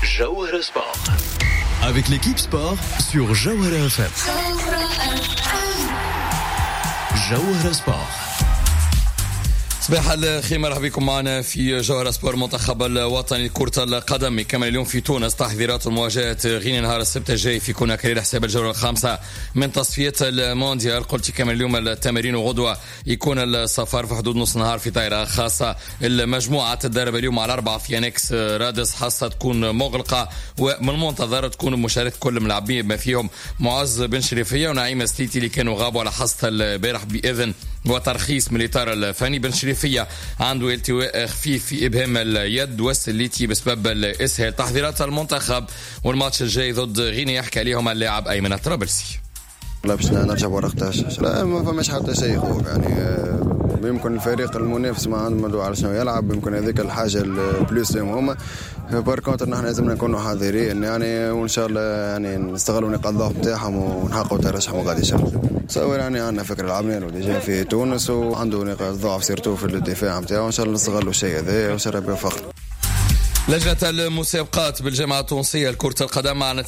Jawahara Sport. Avec l'équipe sport sur Jawahara FM. Jawahara Sport. صباح الخير، مرحبا بكم معنا في جوهرة سبور. المنتخب الوطني لكرة القدم يكمل اليوم في تونس تحضيرات المواجهة غينيا نهار السبت الجاي في كوناكري حساب الجولة الخامسة من تصفية المونديال. قلت يكمل اليوم التمارين وغدوة يكون السفر في حدود نص نهار في طائرة خاصة. المجموعة تتدرب اليوم على 4 في أنكس رادس، حصة تكون مغلقة ومن المنتظر تكون مشاركة كل ملاعبين بما فيهم معز بن شريفية ونعيم ستيتي اللي كانوا غابوا على حصة البارح بإذن وترخيص من الإطار الفني. بن شريفية عنده التواء خفيف في إبهام اليد والسليتي بسبب الإسهال. تحضيرات المنتخب والماتش الجاي ضد غينيا يحكي عليهم اللاعب أيمن الطرابلسي. لا باش نرجع ورقتاش، لا ما فماش حتى شيء خوف، يعني يمكن الفريق المنافس ما عنده موضوع على شنو يلعب، يمكن هذيك الحاجه البلوس لهم هما. باركونتر نحن لازمنا نكونوا حذرين يعني، وان شاء الله يعني نستغلوا نقاط الضعف نتاعهم ونحققوا ترشح غادي ان شاء الله. تصور يعني عندنا فكره لعبنا له ديجا في تونس وعنده نقاط ضعف سيرتو في الدفاع نتاعو، ان شاء الله نستغلوا الشيء هذا وان شاء الله بيوفقنا. لجنة المسابقات بالجامعة التونسية لكرة القدم أعلنت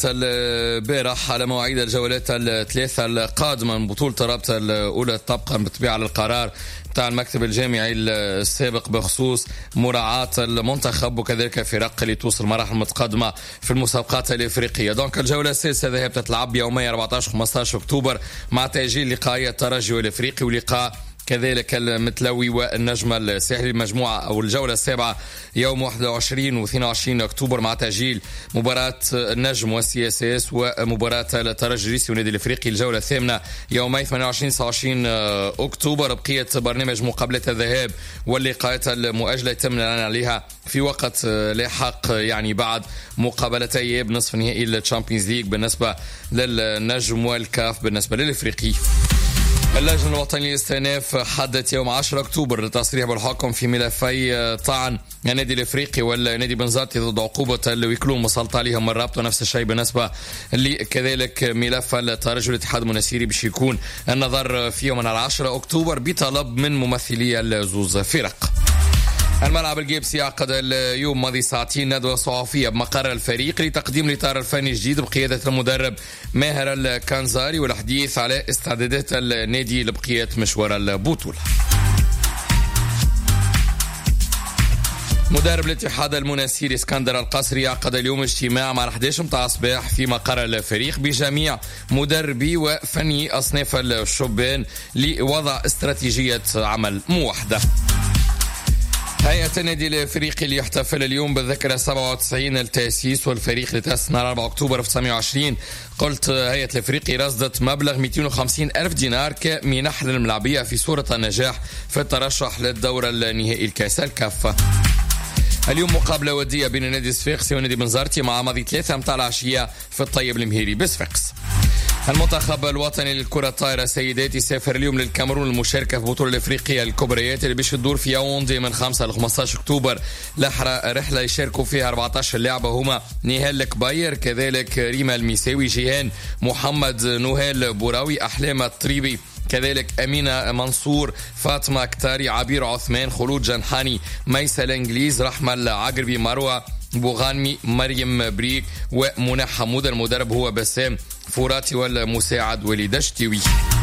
البارح على مواعيد الجولات الثلاثة القادمة من بطولة الرابطة الأولى طبقا بالطبيعة للقرار بتاع المكتب الجامعي السابق بخصوص مراعاة المنتخب وكذلك فرق اللي توصل مراحل متقدمة في المسابقات الإفريقية. دونك الجولة السادسة ذهب تتلعب يومي 14-15 أكتوبر مع تأجيل لقاء الترجي والإفريقي ولقاء كذلك المتلوي والنجم الساحلي. المجموعة أو الجولة السابعة يوم 21 و22 أكتوبر مع تأجيل مباراة النجم والسياسيس ومباراة الترجي ونادي الإفريقي. الجولة الثامنة يومي 28-29 أكتوبر. بقية برنامج مقابلة الذهاب واللقاءات المؤجلة يتم الإعلان عليها في وقت لاحق، يعني بعد مقابلتي بنصف نهائي الشامبيونز ليج بالنسبة للنجم والكاف بالنسبة للإفريقي. اللجنة الوطنية للاستئناف حددت يوم 10 أكتوبر للتصريح بالحكم في ملفي طعن النادي الإفريقي والنادي بنزرتي ضد عقوبة الوكلون مسلط عليهم الرابطة، ونفس الشيء بالنسبة لكذلك ملف الترجي والاتحاد المنسيري باش يكون النظر فيه من 10 أكتوبر بطلب من ممثلي الزوز فرق. الملعب الجيبسي عقد اليوم ماضي ساعتين ندوة صحفية بمقر الفريق لتقديم الإطار الفني الجديد بقيادة المدرب ماهر الكنزاري والحديث على استعدادات النادي لبقية مشوار البطولة. مدرب الاتحاد المنسيري اسكندر القصري عقد اليوم اجتماع مع 11 متاع الصباح في مقر الفريق بجميع مدربي وفني أصناف الشبان لوضع استراتيجية عمل موحدة. هيئة النادي الافريقي اللي يحتفل اليوم بالذكرى 97 التأسيس والفريق اللي تأسس نهار 4 أكتوبر 1920. قلت هيئة الافريقي رصدت مبلغ 250 ألف دينار كمنح للملاعبية في صورة النجاح في الترشح للدورة النهائي الكاس الكافة. اليوم مقابلة ودية بين نادي صفاقسي ونادي بنزرتي مع ماضي 3 متاع العشية في الطيب المهيري بصفاقس. المنتخب الوطني للكرة الطائرة سيدات يسافر اليوم للكاميرون للمشاركة في البطولة الإفريقية الكبريات اللي باش تدور في ياوندي من 5 ل 15 أكتوبر. رحلة يشاركوا فيها 14 لاعبة هما نهال الكباير كذلك ريما الميساوي جيهان محمد نوهال بوراوي أحلام الطريبي كذلك أمينة منصور فاطمة كتاري عبير عثمان خلود جنحاني ميسا الإنجليز رحمة العقربي مروة بوغانمي مريم بريك ومنى حمود. المدرب هو بسام فوراتي والمساعد وليد شتوي.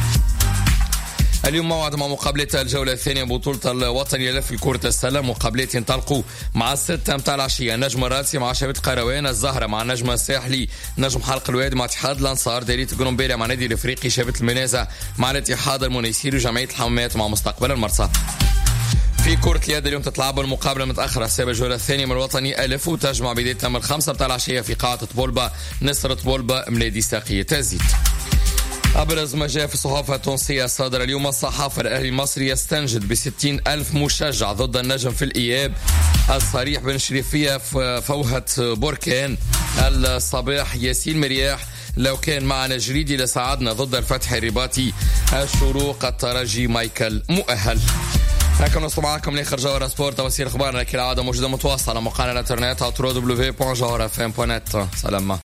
اليوم موعد مع مقابلة الجولة الثانية بطولة الوطنية لف كرة السلة. مقابلات ينطلقوا مع 6 متاع العشية. نجم الراسي مع شباب قروان، الزهرة مع نجم الساحلي، نجم حلق الواد مع اتحاد الانصار، ديريت قنبيلة مع نادي الافريقي، شباب المنازة مع الاتحاد المنيسيري وجمعية الحمامات مع مستقبل المرسى. في كرة اليد اليوم تتلعب المقابلة متأخرة حساب الجولة الثانية من الوطني ألف وتجمع بداية من 5 متاع العشية في قاعة بولبا نصرة بولبا منادي ساقية تزيد. أبرز ما جاء في الصحافة التونسية صادر اليوم الصحافة الأهلي المصري يستنجد ب60 ألف مشجع ضد النجم في الإياب. الصريح بن شريفية فوهة بركان. الصباح ياسين مرياح لو كان معنا جريدي لساعدنا ضد الفتح الرباطي. الشروق الترجي مايكل مؤهل. هكذا نوصل معكم لاخر جوهرة سبورت. توصيل اخبارنا كالعاده موجوده متواصله على موقعنا الانترنت www.jawharafm.net. سلام.